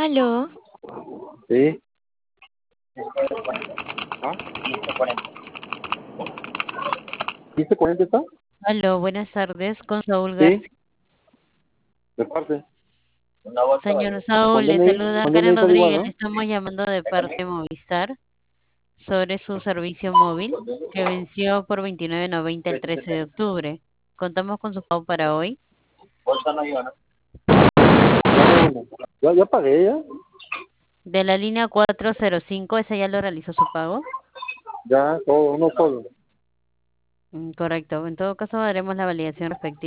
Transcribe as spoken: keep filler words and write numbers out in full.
Aló, Sí. ¿Ah? ¿quince cuarenta está? Aló, buenas tardes, con Saúl Sí. García. De parte. Señor Saúl, Con le D N I, saluda con Karen D N I todo igual, Rodríguez. ¿no? Le estamos llamando de parte de Movistar sobre su servicio móvil que venció por veintinueve noventa el trece de octubre. Contamos con su pago para hoy. Dame uno. Ya, ya pagué ya. De la línea cuatrocientos cinco, ¿esa ya lo realizó su pago? Ya, todo, uno solo. Mm, correcto. En todo caso, haremos la validación respectiva.